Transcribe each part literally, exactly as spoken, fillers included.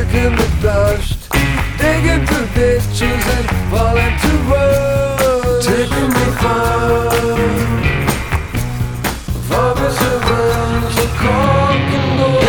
stuck in the dust, digging through ditches and falling to rust. Taking me far, far from surrounds the cork and gold.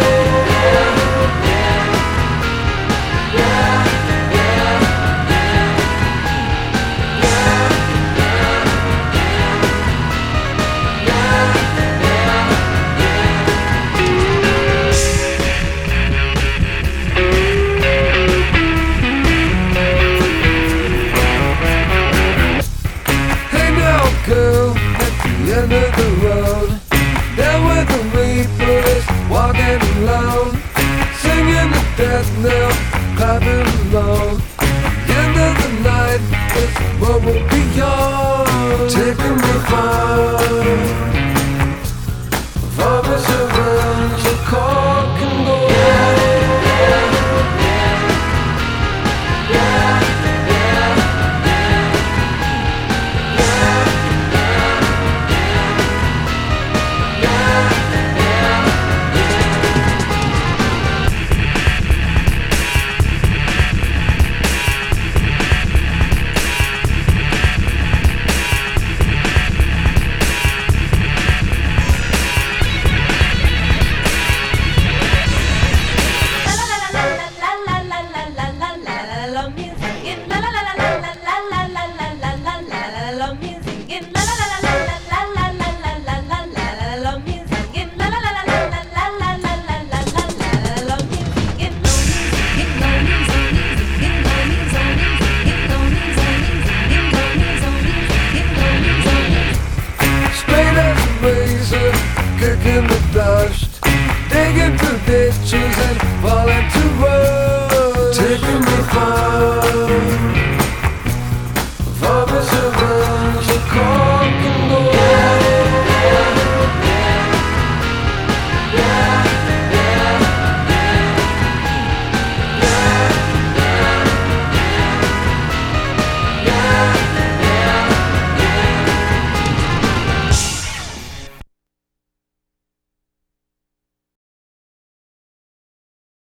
Girl, at the end of the road, down where the reaper is walking alone, singing the death knell, clapping along. The end of the night is what will be yours. Taking me far,